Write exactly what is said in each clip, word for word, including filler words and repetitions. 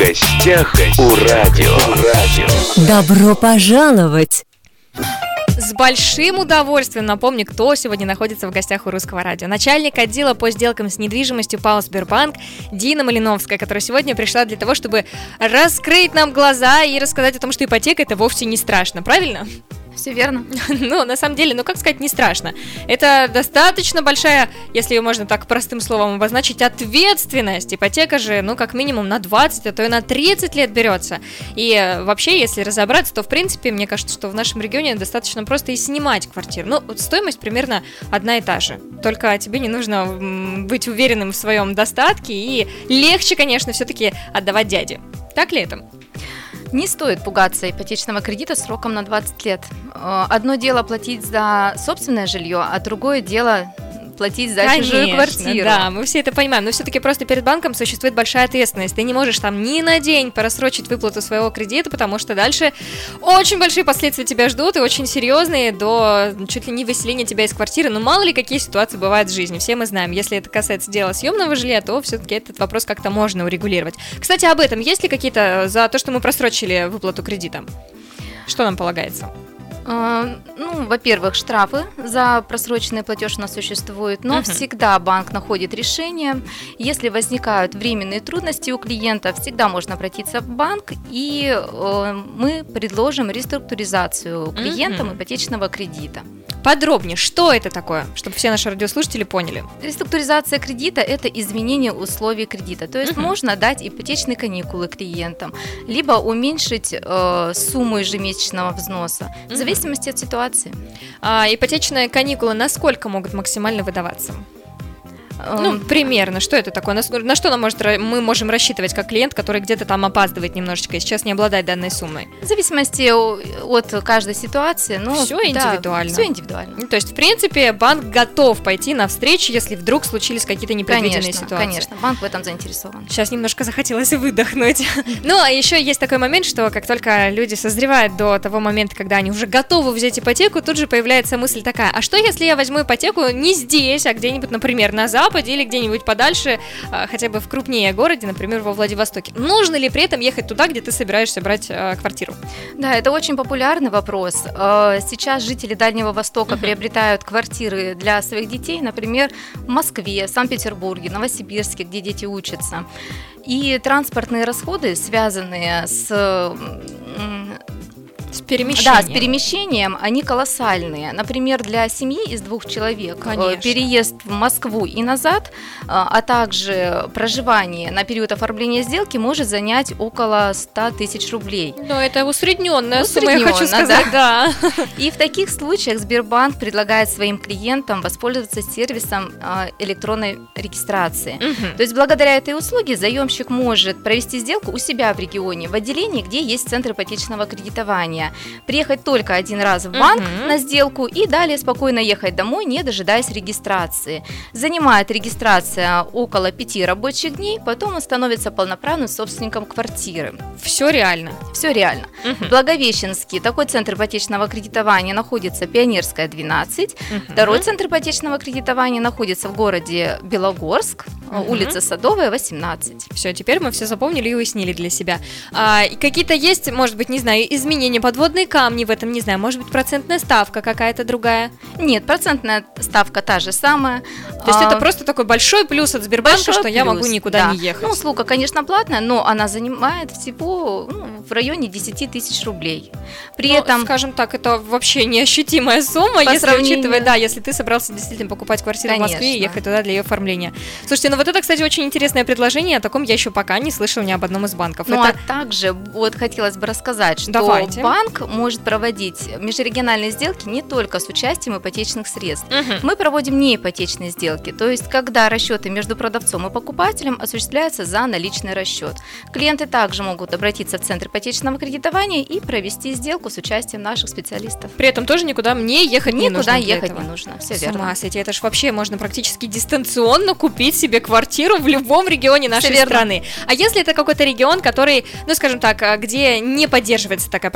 гостях у радио. Добро пожаловать! С большим удовольствием напомню, кто сегодня находится в гостях у Русского радио. Начальник отдела по сделкам с недвижимостью ПАО «Сбербанк» Дина Малиновская, которая сегодня пришла для того, чтобы раскрыть нам глаза и рассказать о том, что ипотека – это вовсе не страшно, правильно? Все верно. Ну, на самом деле, ну как сказать, не страшно. Это достаточно большая, если ее можно так простым словом обозначить, ответственность. Ипотека же, ну, как минимум на двадцать, а то и на тридцать лет берется. И вообще, если разобраться, то, в принципе, мне кажется, что в нашем регионе достаточно просто и снимать квартиру. Ну, вот стоимость примерно одна и та же. Только тебе не нужно быть уверенным в своем достатке, и легче, конечно, все-таки отдавать дяде. Так ли это? Не стоит пугаться ипотечного кредита сроком на двадцать лет. Одно дело платить за собственное жилье, а другое дело платить за Конечно, чужую квартиру. Да, мы все это понимаем, но все-таки просто перед банком существует большая ответственность. Ты не можешь там ни на день просрочить выплату своего кредита, потому что дальше очень большие последствия тебя ждут, и очень серьезные, до чуть ли не выселения тебя из квартиры. Но мало ли какие ситуации бывают в жизни, все мы знаем. Если это касается дела съемного жилья, то все-таки этот вопрос как-то можно урегулировать. Кстати, об этом, есть ли какие-то за то, что мы просрочили выплату кредита? Что нам полагается? Ну, во-первых, штрафы за просроченный платеж у нас существуют, но uh-huh. всегда банк находит решение. Если возникают временные трудности у клиента, всегда можно обратиться в банк, и э, мы предложим реструктуризацию клиентам uh-huh. ипотечного кредита. Подробнее, что это такое, чтобы все наши радиослушатели поняли? Реструктуризация кредита – это изменение условий кредита. То есть uh-huh. можно дать ипотечные каникулы клиентам, либо уменьшить э, сумму ежемесячного взноса, uh-huh. в зависимости от ситуации. А ипотечные каникулы на сколько могут максимально выдаваться? Ну, примерно, что это такое? На, на что нам может, мы можем рассчитывать как клиент, который где-то там опаздывает немножечко и сейчас не обладает данной суммой? В зависимости от каждой ситуации. Ну, все индивидуально. Да, все индивидуально. То есть, в принципе, банк готов пойти навстречу, если вдруг случились какие-то непредвиденные конечно, ситуации. Конечно, банк в этом заинтересован. Сейчас немножко захотелось выдохнуть. Ну, а еще есть такой момент, что как только люди созревают до того момента, когда они уже готовы взять ипотеку, тут же появляется мысль такая: а что, если я возьму ипотеку не здесь, а где-нибудь, например, на Западе, или где-нибудь подальше, хотя бы в крупнее городе, например, во Владивостоке. Нужно ли при этом ехать туда, где ты собираешься брать э, квартиру? Да, это очень популярный вопрос. Сейчас жители Дальнего Востока uh-huh. приобретают квартиры для своих детей, например, в Москве, Санкт-Петербурге, Новосибирске, где дети учатся. И транспортные расходы, связанные с... С перемещением. Да, с перемещением, они колоссальные. Например, для семьи из двух человек Конечно. переезд в Москву и назад, а также проживание на период оформления сделки может занять около сто тысяч рублей. Но это усредненная сумма, Усредненно, я хочу сказать, да. да. И в таких случаях Сбербанк предлагает своим клиентам воспользоваться сервисом электронной регистрации. Угу. То есть благодаря этой услуге заемщик может провести сделку у себя в регионе, в отделении, где есть центр ипотечного кредитования. Приехать только один раз в банк uh-huh. на сделку и далее спокойно ехать домой, не дожидаясь регистрации. Занимает регистрация около пяти рабочих дней, потом он становится полноправным собственником квартиры. Все реально. Все реально. Uh-huh. Благовещенский, такой центр ипотечного кредитования находится Пионерская, двенадцать. Uh-huh. Второй центр ипотечного кредитования находится в городе Белогорск, uh-huh. улица Садовая, восемнадцать. Все, теперь мы все запомнили и уяснили для себя. А, какие-то есть, может быть, не знаю, изменения, подводные камни в этом, не знаю, может быть, процентная ставка какая-то другая? Нет, процентная ставка та же самая. То есть а, это просто такой большой плюс от Сбербанка, что плюс, я могу никуда да. не ехать. Ну, услуга, конечно, платная, но она занимает всего ну, в районе десять тысяч рублей. При ну, этом, скажем так, это вообще неощутимая сумма, если сравнению... учитывая, да, если ты собрался действительно покупать квартиру конечно. В Москве и ехать туда для ее оформления. Слушайте, ну вот это, кстати, очень интересное предложение, о таком я еще пока не слышала ни об одном из банков. Ну, это... а также вот хотелось бы рассказать, что Давайте. Банк может проводить межрегиональные сделки не только с участием ипотечных средств. Угу. Мы проводим неипотечные сделки, то есть когда расчеты между продавцом и покупателем осуществляются за наличный расчет. Клиенты также могут обратиться в Центр ипотечного кредитования и провести сделку с участием наших специалистов. При этом тоже никуда мне ехать не нужно. Никуда ехать не нужно, все верно. С ума сойти, это же вообще можно практически дистанционно купить себе квартиру в любом регионе нашей страны. А если это какой-то регион, который, ну скажем так, где не поддерживается такая программа,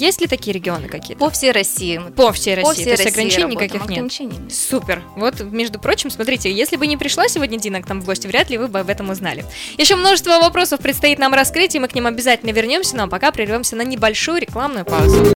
Есть ли такие регионы какие-то? По всей России. По всей России, По всей то есть России ограничений работаем, никаких нет? ограничений нет. Супер. Вот, между прочим, смотрите, если бы не пришла сегодня Дина к нам в гости, вряд ли вы бы об этом узнали. Еще множество вопросов предстоит нам раскрыть, и мы к ним обязательно вернемся, но пока прервемся на небольшую рекламную паузу.